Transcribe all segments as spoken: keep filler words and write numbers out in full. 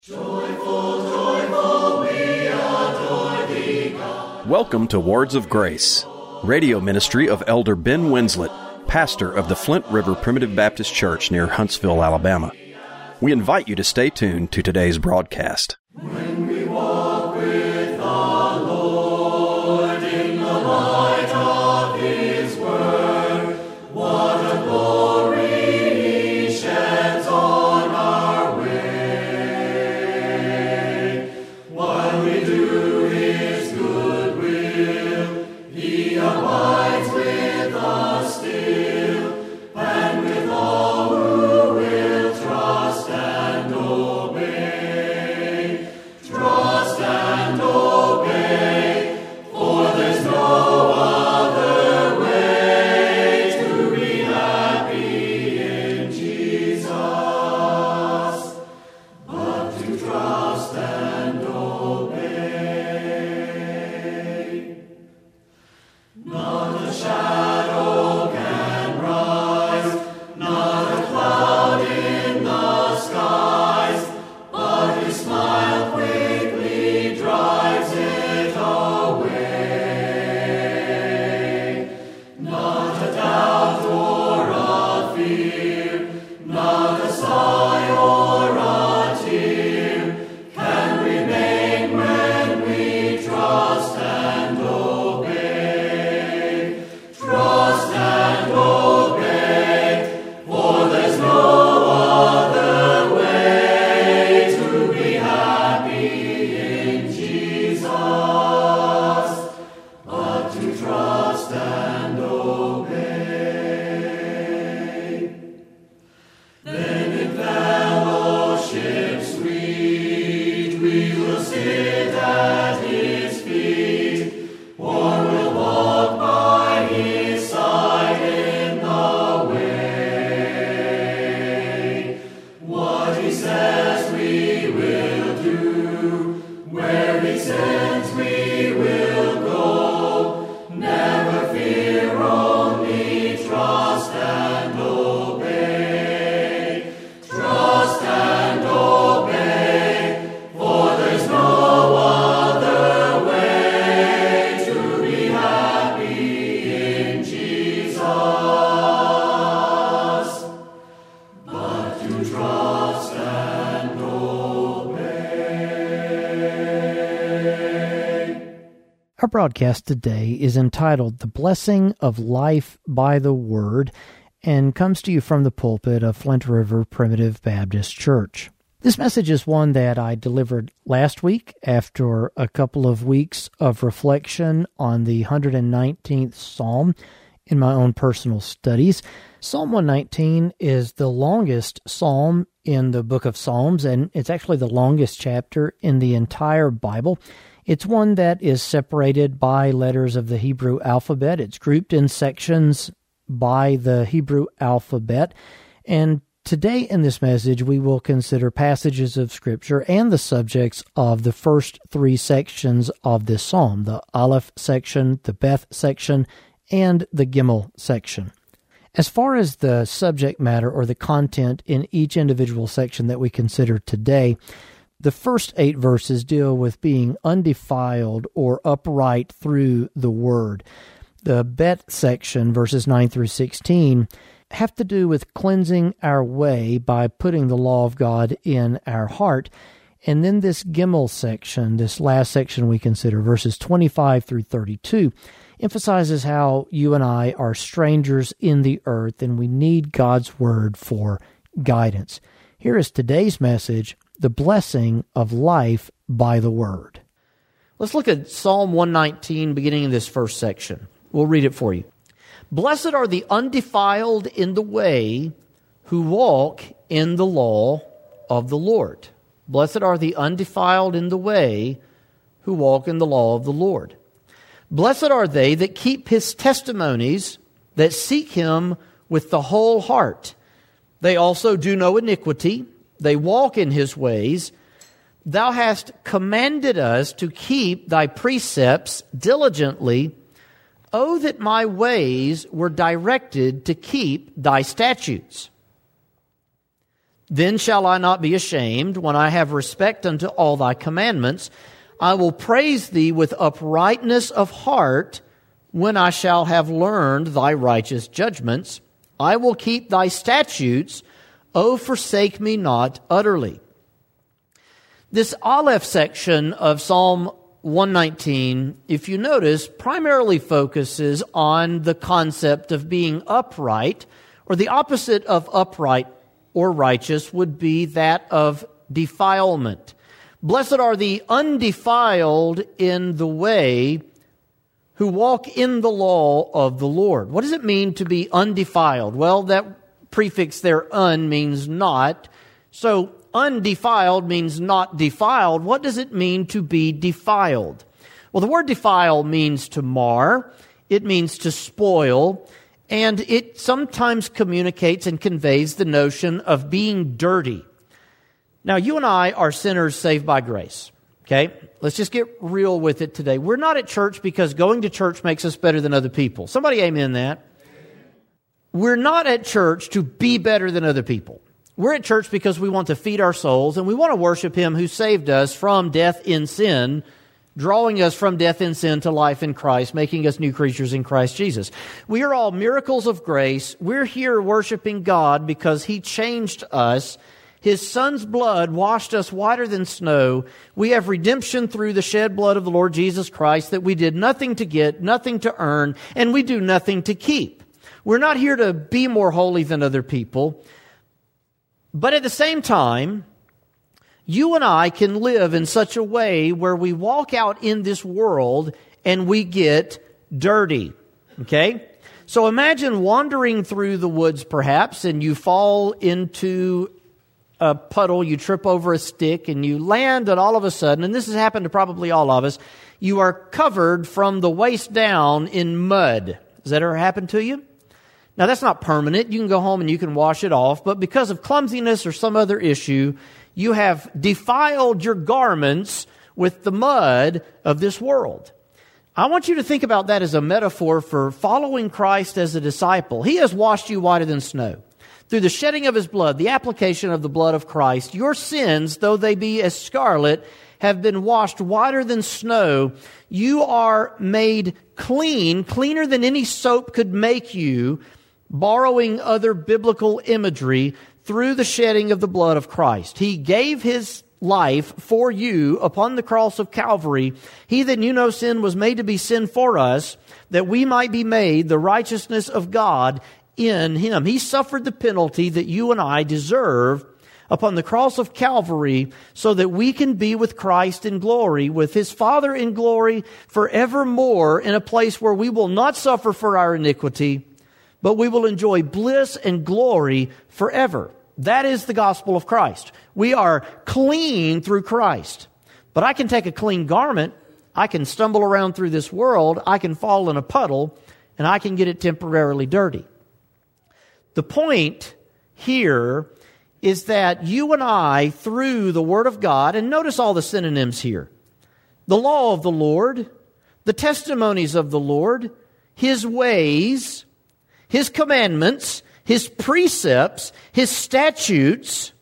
Joyful, joyful, we adore thee, God. Welcome to Words of Grace, radio ministry of Elder Ben Winslet, pastor of the Flint River Primitive Baptist Church near Huntsville, Alabama. We invite you to stay tuned to today's broadcast. When we walk with the Lord in the light of His Word, what a glory He sheds on our way. While we do His good will, He abides with us still, and with all who will trust and obey. Trust and obey, for there's no other way to be happy in Jesus, but to trust and obey. Not a shadow can rise, not a cloud in the skies, but His smile quickly drives it away. Not a doubt or a fear, not a sigh or a tear can remain when we trust and obey. Trust and obey, for there's no other way to be happy in Jesus, but to trust and obey. Then in fellowship sweet we will sit at His feet, or we'll walk by His side in the way. What He says we will do, where He sends we will go. Never fear, only trust and obey. Trust and obey, for there's no other way to be happy in Jesus, but to trust and obey. Our broadcast today is entitled The Blessing of Life by the Word and comes to you from the pulpit of Flint River Primitive Baptist Church. This message is one that I delivered last week after a couple of weeks of reflection on the one hundred nineteenth Psalm in my own personal studies. Psalm one nineteen is the longest psalm in the book of Psalms, and it's actually the longest chapter in the entire Bible. It's one that is separated by letters of the Hebrew alphabet. It's grouped in sections by the Hebrew alphabet. And today in this message, we will consider passages of Scripture and the subjects of the first three sections of this psalm, the Aleph section, the Beth section, and the Gimel section. As far as the subject matter or the content in each individual section that we consider today, the first eight verses deal with being undefiled or upright through the Word. The Bet section, verses nine through sixteen, have to do with cleansing our way by putting the law of God in our heart. And then this Gimel section, this last section we consider, verses twenty-five through thirty-two, emphasizes how you and I are strangers in the earth and we need God's Word for guidance. Here is today's message, the blessing of life by the Word. Let's look at Psalm one nineteen, beginning in this first section. We'll read it for you. Blessed are the undefiled in the way who walk in the law of the Lord. Blessed are the undefiled in the way who walk in the law of the Lord. Blessed are they that keep His testimonies, that seek Him with the whole heart. They also do no iniquity. They walk in His ways. Thou hast commanded us to keep Thy precepts diligently. Oh, that my ways were directed to keep Thy statutes. Then shall I not be ashamed when I have respect unto all thy commandments. I will praise thee with uprightness of heart when I shall have learned thy righteous judgments. I will keep thy statutes. O forsake me not utterly. This Aleph section of Psalm one nineteen, if you notice, primarily focuses on the concept of being upright, or the opposite of upright or righteous would be that of defilement. Blessed are the undefiled in the way who walk in the law of the Lord. What does it mean to be undefiled? Well, that prefix there, un, means not. So undefiled means not defiled. What does it mean to be defiled? Well, the word defile means to mar. It means to spoil. And it sometimes communicates and conveys the notion of being dirty. Now, you and I are sinners saved by grace. Okay? Let's just get real with it today. We're not at church because going to church makes us better than other people. Somebody amen that. We're not at church to be better than other people. We're at church because we want to feed our souls and we want to worship Him who saved us from death in sin, drawing us from death in sin to life in Christ, making us new creatures in Christ Jesus. We are all miracles of grace. We're here worshiping God because He changed us. His Son's blood washed us whiter than snow. We have redemption through the shed blood of the Lord Jesus Christ that we did nothing to get, nothing to earn, and we do nothing to keep. We're not here to be more holy than other people. But at the same time, you and I can live in such a way where we walk out in this world and we get dirty. Okay? So imagine wandering through the woods perhaps and you fall into a puddle, you trip over a stick and you land and all of a sudden, and this has happened to probably all of us, you are covered from the waist down in mud. Has that ever happened to you? Now that's not permanent. You can go home and you can wash it off, but because of clumsiness or some other issue, you have defiled your garments with the mud of this world. I want you to think about that as a metaphor for following Christ as a disciple. He has washed you whiter than snow. Through the shedding of His blood, the application of the blood of Christ, your sins, though they be as scarlet, have been washed whiter than snow. You are made clean, cleaner than any soap could make you, borrowing other biblical imagery, through the shedding of the blood of Christ. He gave His life for you upon the cross of Calvary. He that knew no sin was made to be sin for us, that we might be made the righteousness of God in Him. He suffered the penalty that you and I deserve upon the cross of Calvary so that we can be with Christ in glory, with His Father in glory forevermore, in a place where we will not suffer for our iniquity, but we will enjoy bliss and glory forever. That is the gospel of Christ. We are clean through Christ. But I can take a clean garment, I can stumble around through this world, I can fall in a puddle, and I can get it temporarily dirty. The point here is that you and I, through the Word of God, and notice all the synonyms here, the law of the Lord, the testimonies of the Lord, His ways, His commandments, His precepts, His statutes.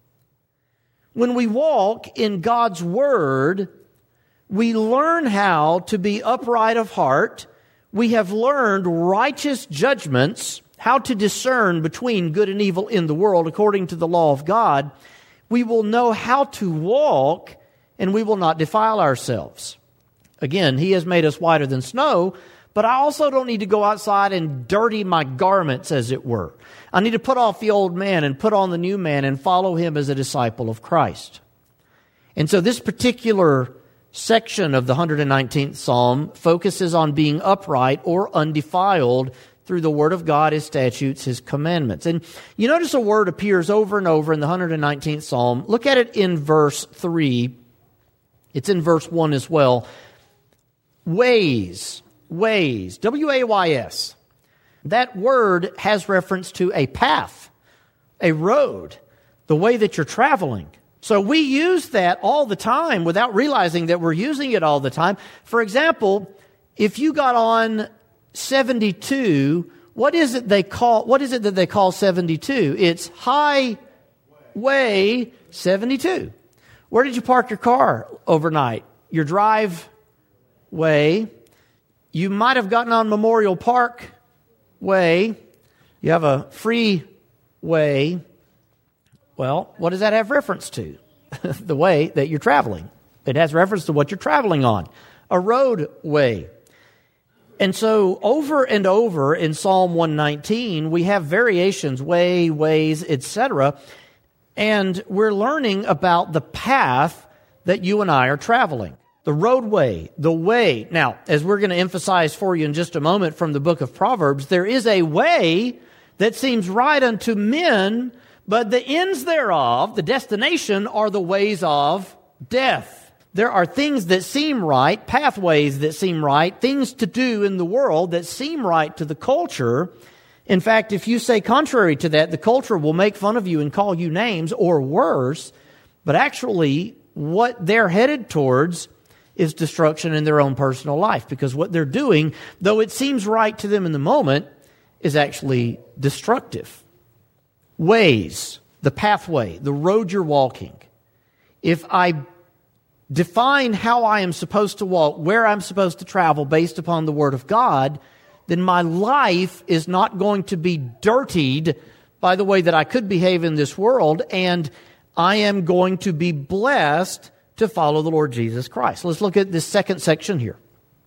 When we walk in God's Word, we learn how to be upright of heart. We have learned righteous judgments, how to discern between good and evil in the world according to the law of God. We will know how to walk, and we will not defile ourselves. Again, He has made us whiter than snow, but I also don't need to go outside and dirty my garments, as it were. I need to put off the old man and put on the new man and follow Him as a disciple of Christ. And so this particular section of the one hundred nineteenth Psalm focuses on being upright or undefiled through the Word of God, His statutes, His commandments. And you notice a word appears over and over in the one hundred nineteenth Psalm. Look at it in verse three. It's in verse one as well. Ways. Ways. W A Y S. That word has reference to a path, a road, the way that you're traveling. So we use that all the time without realizing that we're using it all the time. For example, if you got on seventy-two, what is it they call, what is it that they call seventy-two? It's highway. way seventy-two. Where did you park your car overnight? Your driveway. You might have gotten on Memorial Park Way. You have a freeway. Well, what does that have reference to? The way that you're traveling. It has reference to what you're traveling on. A roadway. And so over and over in Psalm one nineteen, we have variations, way, ways, et cetera. And we're learning about the path that you and I are traveling. The roadway, the way. Now, as we're going to emphasize for you in just a moment from the book of Proverbs, there is a way that seems right unto men, but the ends thereof, the destination, are the ways of death. There are things that seem right, pathways that seem right, things to do in the world that seem right to the culture. In fact, if you say contrary to that, the culture will make fun of you and call you names, or worse. But actually, what they're headed towards is destruction in their own personal life, because what they're doing, though it seems right to them in the moment, is actually destructive. Ways, the pathway, the road you're walking. If I define how I am supposed to walk, where I'm supposed to travel based upon the Word of God, then my life is not going to be dirtied by the way that I could behave in this world, and I am going to be blessed to follow the Lord Jesus Christ. Let's look at this second section here.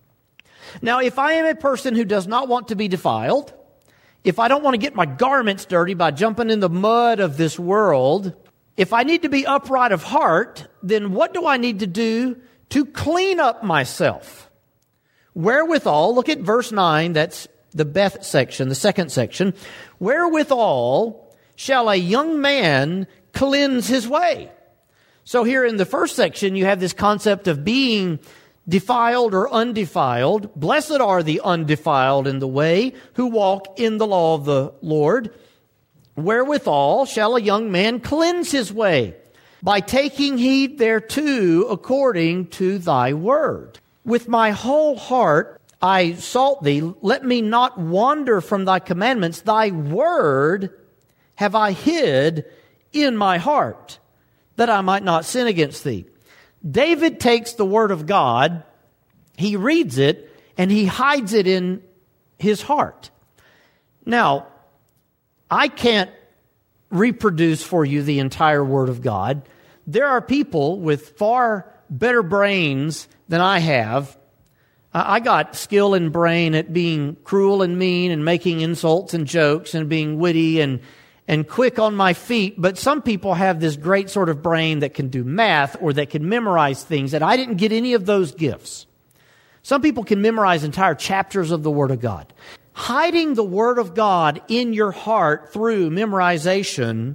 Now, if I am a person who does not want to be defiled, if I don't want to get my garments dirty by jumping in the mud of this world, if I need to be upright of heart, then what do I need to do to clean up myself? Wherewithal, look at verse nine, that's the Beth section, the second section. Wherewithal shall a young man cleanse his way? So here in the first section, you have this concept of being defiled or undefiled. Blessed are the undefiled in the way, who walk in the law of the Lord. Wherewithal shall a young man cleanse his way? By taking heed thereto according to thy word. With my whole heart I sought thee. Let me not wander from thy commandments. Thy word have I hid in my heart, that I might not sin against thee. David takes the word of God, he reads it, and he hides it in his heart. Now, I can't reproduce for you the entire word of God. There are people with far better brains than I have. I got skill and brain at being cruel and mean and making insults and jokes and being witty and and quick on my feet, but some people have this great sort of brain that can do math or that can memorize things, and I didn't get any of those gifts. Some people can memorize entire chapters of the Word of God. Hiding the Word of God in your heart through memorization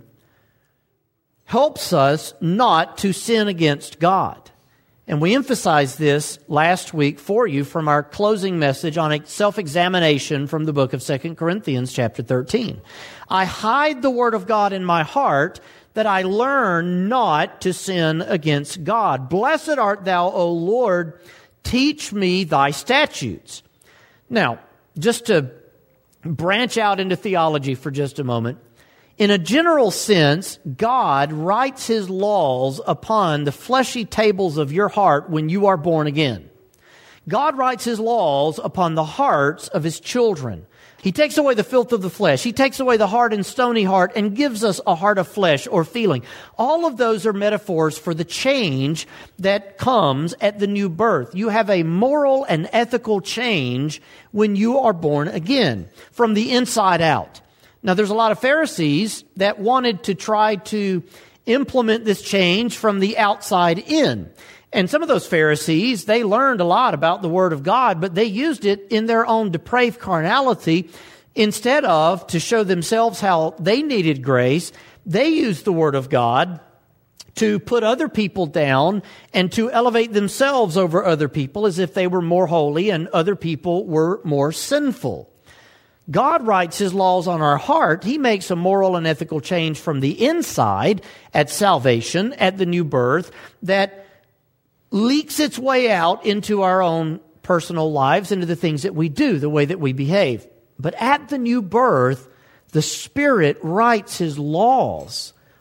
helps us not to sin against God. And we emphasized this last week for you from our closing message on a self-examination from the book of Second Corinthians chapter thirteen. I hide the word of God in my heart that I learn not to sin against God. Blessed art thou, O Lord, teach me thy statutes. Now, just to branch out into theology for just a moment, in a general sense, God writes His laws upon the fleshy tables of your heart when you are born again. God writes His laws upon the hearts of His children. He takes away the filth of the flesh. He takes away the hard and stony heart and gives us a heart of flesh or feeling. All of those are metaphors for the change that comes at the new birth. You have a moral and ethical change when you are born again, from the inside out. Now, there's a lot of Pharisees that wanted to try to implement this change from the outside in. And some of those Pharisees, they learned a lot about the Word of God, but they used it in their own depraved carnality. Instead of to show themselves how they needed grace, they used the Word of God to put other people down and to elevate themselves over other people as if they were more holy and other people were more sinful. God writes His laws on our heart. He makes a moral and ethical change from the inside at salvation, at the new birth, that leaks its way out into our own personal lives, into the things that we do, the way that we behave. But at the new birth, the Spirit writes His laws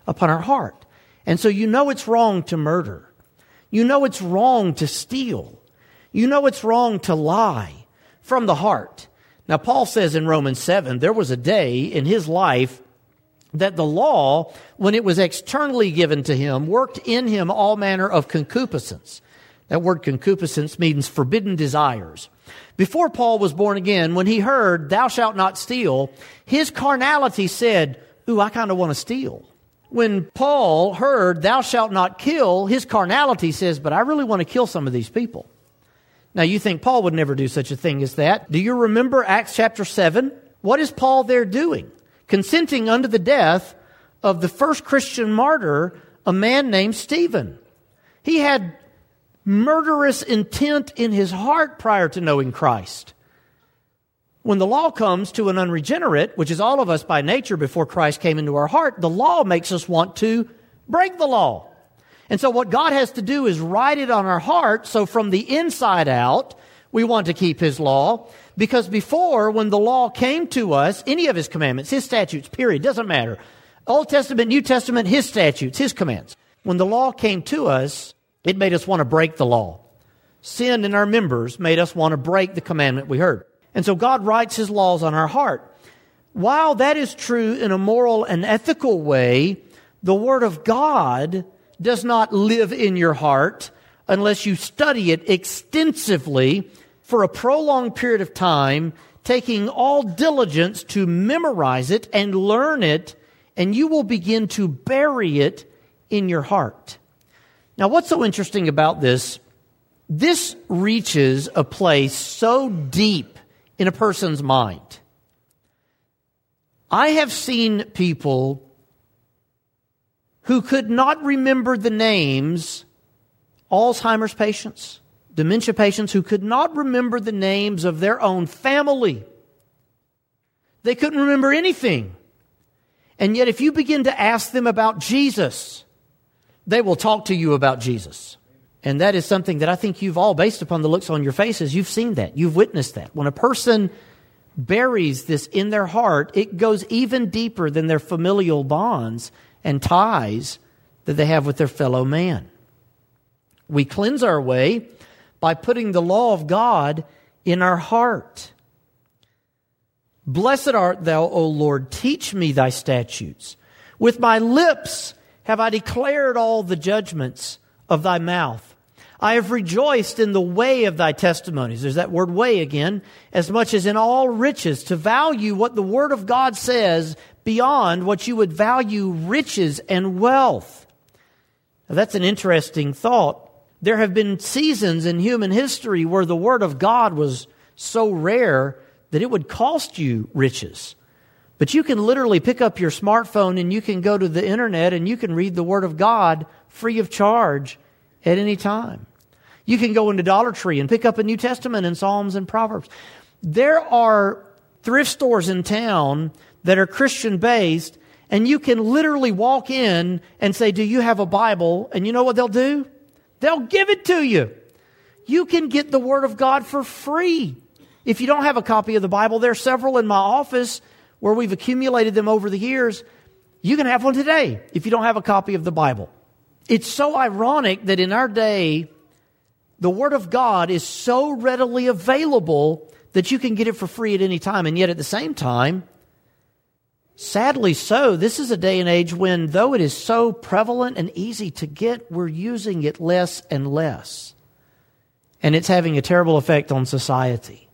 upon our heart. And so you know it's wrong to murder. You know it's wrong to steal. You know it's wrong to lie from the heart. Now, Paul says in Romans seven, there was a day in his life that the law, when it was externally given to him, worked in him all manner of concupiscence. That word concupiscence means forbidden desires. Before Paul was born again, when he heard, thou shalt not steal, his carnality said, ooh, I kind of want to steal. When Paul heard, thou shalt not kill, his carnality says, but I really want to kill some of these people. Now, you think Paul would never do such a thing as that. Do you remember Acts chapter seven? What is Paul there doing? Consenting unto the death of the first Christian martyr, a man named Stephen. He had murderous intent in his heart prior to knowing Christ. When the law comes to an unregenerate, which is all of us by nature before Christ came into our heart, the law makes us want to break the law. And so what God has to do is write it on our heart, so from the inside out, we want to keep His law. Because before, when the law came to us, any of His commandments, His statutes, period, doesn't matter. Old Testament, New Testament, His statutes, His commands. When the law came to us, it made us want to break the law. Sin in our members made us want to break the commandment we heard. And so God writes His laws on our heart. While that is true in a moral and ethical way, the Word of God does not live in your heart unless you study it extensively for a prolonged period of time, taking all diligence to memorize it and learn it, and you will begin to bury it in your heart. Now, what's so interesting about this? This reaches a place so deep in a person's mind. I have seen people who could not remember the names, Alzheimer's patients, dementia patients who could not remember the names of their own family. They couldn't remember anything. And yet if you begin to ask them about Jesus, they will talk to you about Jesus. And that is something that I think you've all, based upon the looks on your faces, you've seen that. You've witnessed that. When a person buries this in their heart, it goes even deeper than their familial bonds and ties that they have with their fellow man. We cleanse our way by putting the law of God in our heart. Blessed art thou, O Lord, teach me thy statutes. With my lips have I declared all the judgments of thy mouth. I have rejoiced in the way of thy testimonies. There's that word way again. As much as in all riches, to value what the Word of God says beyond what you would value riches and wealth. Now, that's an interesting thought. There have been seasons in human history where the Word of God was so rare that it would cost you riches. But you can literally pick up your smartphone and you can go to the internet and you can read the Word of God free of charge at any time. You can go into Dollar Tree and pick up a New Testament and Psalms and Proverbs. There are thrift stores in town that are Christian-based, and you can literally walk in and say, do you have a Bible? And you know what they'll do? They'll give it to you. You can get the Word of God for free. If you don't have a copy of the Bible, there are several in my office where we've accumulated them over the years. You can have one today if you don't have a copy of the Bible. It's so ironic that in our day, the Word of God is so readily available that you can get it for free at any time. And yet at the same time, sadly so, this is a day and age when, though it is so prevalent and easy to get, we're using it less and less. And it's having a terrible effect on society.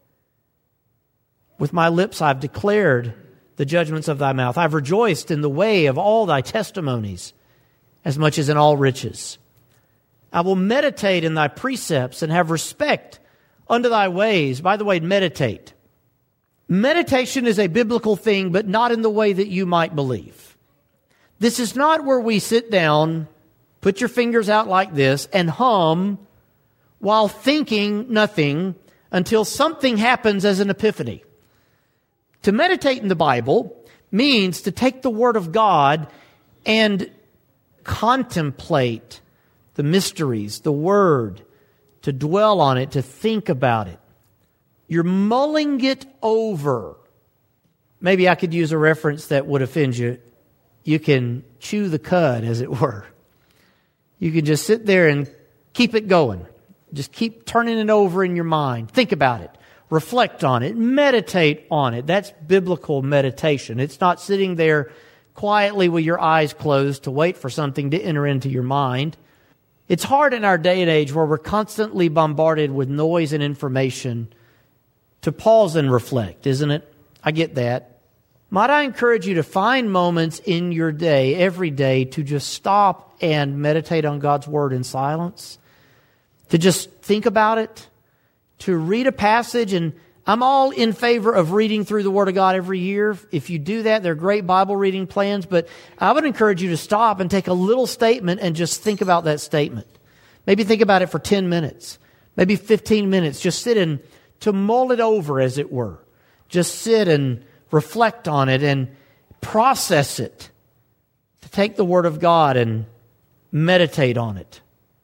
With my lips I've declared the judgments of thy mouth. I've rejoiced in the way of all thy testimonies, as much as in all riches. I will meditate in thy precepts and have respect unto thy ways. By the way, meditate. Meditation is a biblical thing, but not in the way that you might believe. This is not where we sit down, put your fingers out like this, and hum while thinking nothing until something happens as an epiphany. To meditate in the Bible means to take the Word of God and contemplate the mysteries, the Word, to dwell on it, to think about it. You're mulling it over. Maybe I could use a reference that would offend you. you can chew the cud, as it were. You can just sit there and keep it going. Just keep turning it over in your mind. Think about it. Reflect on it. Meditate on it. That's biblical meditation. It's not sitting there quietly with your eyes closed to wait for something to enter into your mind. It's hard in our day and age where we're constantly bombarded with noise and information to pause and reflect, isn't it? I get that. Might I encourage you to find moments in your day, every day, to just stop and meditate on God's Word in silence, to just think about it, to read a passage. And I'm all in favor of reading through the Word of God every year. If you do that, there are great Bible reading plans, but I would encourage you to stop and take a little statement and just think about that statement. Maybe think about it for ten minutes, maybe fifteen minutes. Just sit and to mull it over, as it were. Just sit and reflect on it and process it. To take the Word of God and meditate on it.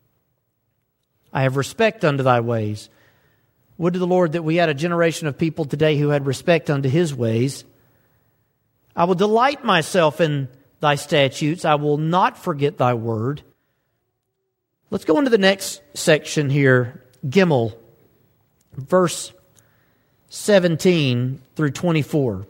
I have respect unto thy ways. Would to the Lord that we had a generation of people today who had respect unto His ways. I will delight myself in thy statutes. I will not forget thy word. Let's go into the next section here, Gimel, verse seventeen through twenty-four.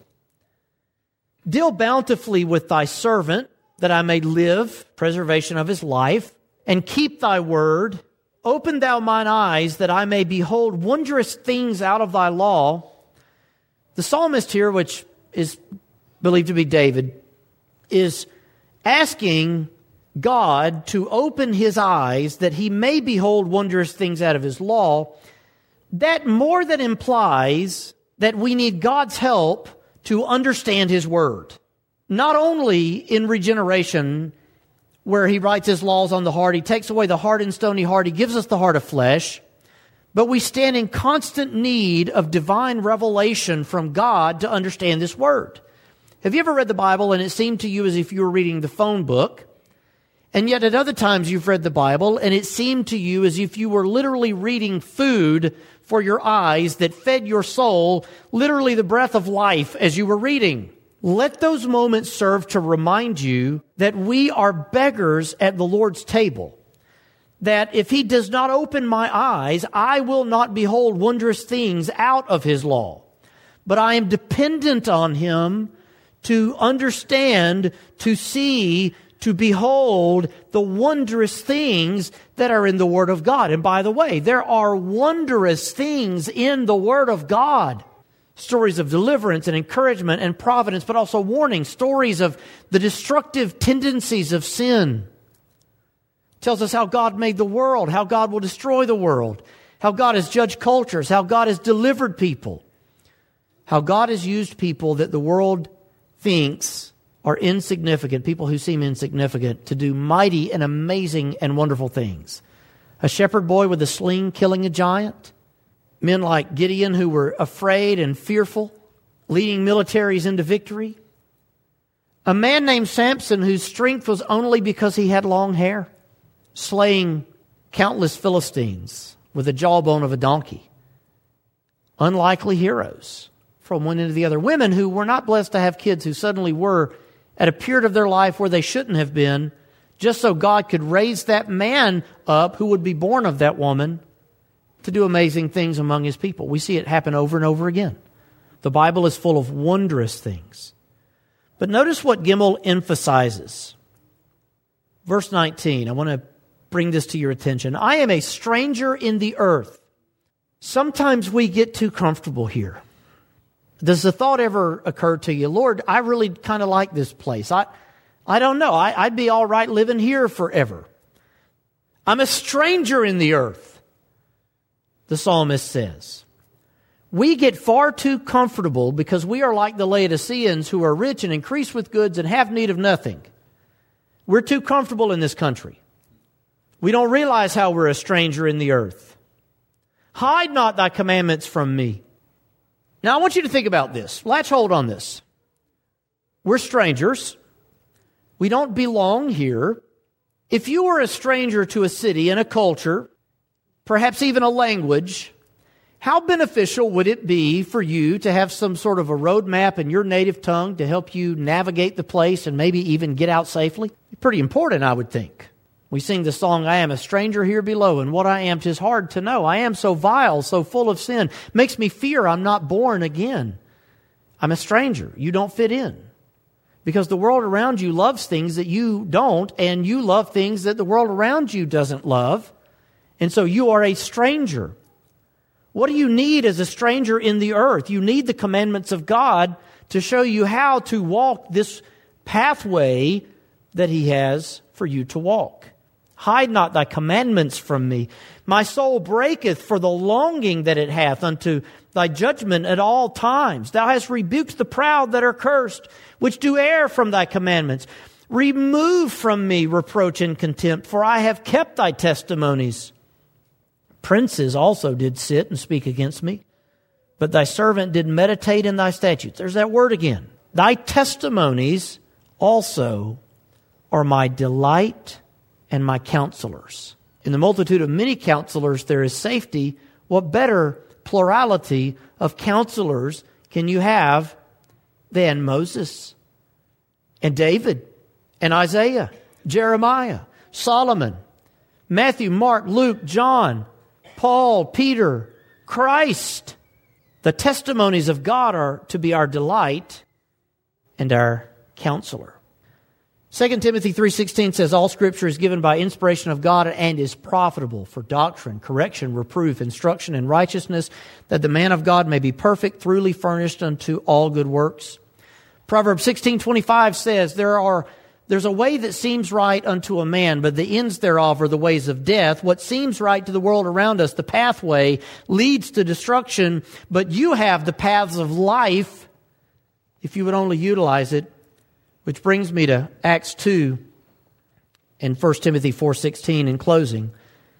Deal bountifully with thy servant, that I may live, preservation of his life, and keep thy word. Open thou mine eyes, that I may behold wondrous things out of thy law. The psalmist here, which is believed to be David, is asking God to open his eyes that he may behold wondrous things out of his law. That more than implies that we need God's help to understand his word. Not only in regeneration, where he writes his laws on the heart, he takes away the hard and stony heart, he gives us the heart of flesh, but we stand in constant need of divine revelation from God to understand this word. Have you ever read the Bible and it seemed to you as if you were reading the phone book? And yet at other times you've read the Bible and it seemed to you as if you were literally reading food for your eyes that fed your soul, literally the breath of life as you were reading. Let those moments serve to remind you that we are beggars at the Lord's table. That if He does not open my eyes, I will not behold wondrous things out of His law. But I am dependent on Him to understand, to see, to behold the wondrous things that are in the Word of God. And by the way, there are wondrous things in the Word of God. Stories of deliverance and encouragement and providence, but also warning. Stories of the destructive tendencies of sin. It tells us how God made the world, how God will destroy the world, how God has judged cultures, how God has delivered people, how God has used people that the world thinks are insignificant, people who seem insignificant, to do mighty and amazing and wonderful things. A shepherd boy with a sling killing a giant. Men like Gideon who were afraid and fearful, leading militaries into victory. A man named Samson whose strength was only because he had long hair, slaying countless Philistines with the jawbone of a donkey. Unlikely heroes from one end to the other. Women who were not blessed to have kids, who suddenly were at a period of their life where they shouldn't have been, just so God could raise that man up who would be born of that woman to do amazing things among His people. We see it happen over and over again. The Bible is full of wondrous things. But notice what Gimel emphasizes. Verse nineteen, I want to bring this to your attention. I am a stranger in the earth. Sometimes we get too comfortable here. Does the thought ever occur to you, Lord, I really kind of like this place. I, I don't know. I, I'd be all right living here forever. I'm a stranger in the earth. The psalmist says, we get far too comfortable because we are like the Laodiceans who are rich and increase with goods and have need of nothing. We're too comfortable in this country. We don't realize how we're a stranger in the earth. Hide not thy commandments from me. Now I want you to think about this. Latch hold on this. We're strangers. We don't belong here. If you were a stranger to a city and a culture, perhaps even a language, How beneficial would it be for you to have some sort of a roadmap in your native tongue to help you navigate the place and maybe even get out safely? Pretty important, I would think. We sing the song, I am a stranger here below, and what I am 'tis hard to know. I am so vile, so full of sin. Makes me fear I'm not born again. I'm a stranger. You don't fit in. Because the world around you loves things that you don't, and you love things that the world around you doesn't love. And so you are a stranger. What do you need as a stranger in the earth? You need the commandments of God to show you how to walk this pathway that He has for you to walk. Hide not thy commandments from me. My soul breaketh for the longing that it hath unto thy judgment at all times. Thou hast rebuked the proud that are cursed, which do err from thy commandments. Remove from me reproach and contempt, for I have kept thy testimonies. Princes also did sit and speak against me, but thy servant did meditate in thy statutes. There's that word again. Thy testimonies also are my delight and my counselors. In the multitude of many counselors there is safety. What better plurality of counselors can you have than Moses and David and Isaiah, Jeremiah, Solomon, Matthew, Mark, Luke, John, Paul, Peter, Christ? The testimonies of God are to be our delight and our counselor. Second Timothy three sixteen says, all Scripture is given by inspiration of God and is profitable for doctrine, correction, reproof, instruction in righteousness, that the man of God may be perfect, thoroughly furnished unto all good works. Proverbs sixteen twenty-five says, there are There's a way that seems right unto a man, but the ends thereof are the ways of death. What seems right to the world around us, the pathway, leads to destruction, but you have the paths of life if you would only utilize it. Which brings me to Acts two and First Timothy four sixteen in closing.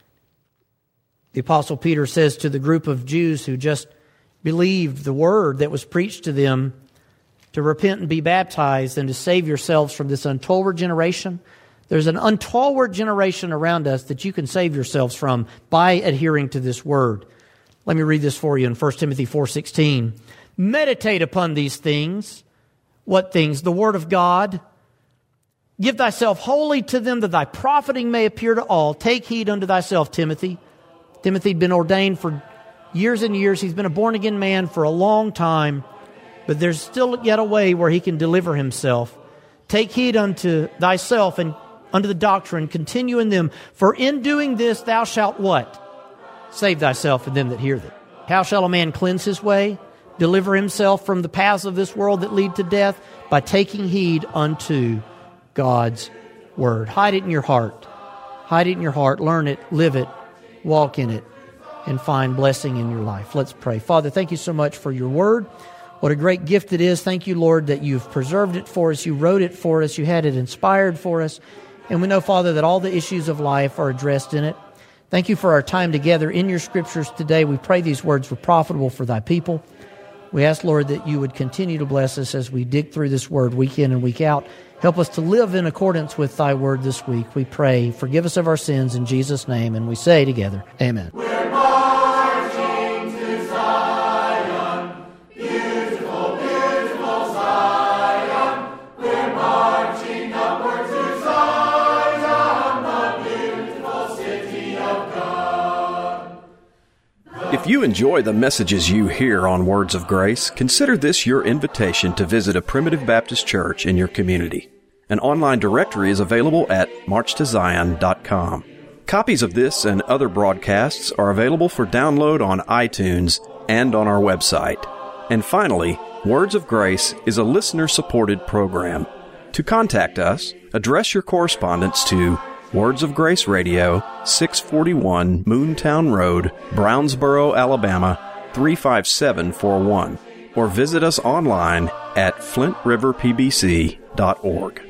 The Apostle Peter says to the group of Jews who just believed the word that was preached to them to repent and be baptized and to save yourselves from this untoward generation. There's an untoward generation around us that you can save yourselves from by adhering to this word. Let me read this for you in First Timothy four sixteen. Meditate upon these things. What things? The word of God. Give thyself wholly to them, that thy profiting may appear to all. Take heed unto thyself, Timothy. Timothy had been ordained for years and years. He's been a born-again man for a long time. But there's still yet a way where he can deliver himself. Take heed unto thyself and unto the doctrine. Continue in them. For in doing this thou shalt what? Save thyself and them that hear thee. How shall a man cleanse his way? Deliver himself from the paths of this world that lead to death? By taking heed unto God's word. Hide it in your heart. Hide it in your heart. Learn it. Live it. Walk in it. And find blessing in your life. Let's pray. Father, thank you so much for your word. What a great gift it is. Thank you, Lord, that you've preserved it for us. You wrote it for us. You had it inspired for us. And we know, Father, that all the issues of life are addressed in it. Thank you for our time together in your scriptures today. We pray these words were profitable for thy people. We ask, Lord, that you would continue to bless us as we dig through this word week in and week out. Help us to live in accordance with thy word this week. We pray, forgive us of our sins in Jesus' name. And we say together, amen. We're marching to Zion, beautiful, beautiful Zion. We're marching upward to Zion, the beautiful city of God. If you enjoy the messages you hear on Words of Grace, consider this your invitation to visit a Primitive Baptist church in your community. An online directory is available at march to zion dot com. Copies of this and other broadcasts are available for download on iTunes and on our website. And finally, Words of Grace is a listener-supported program. To contact us, address your correspondence to Words of Grace Radio, six forty-one Moontown Road, Brownsboro, Alabama, three five seven four one, or visit us online at flint river p b c dot org.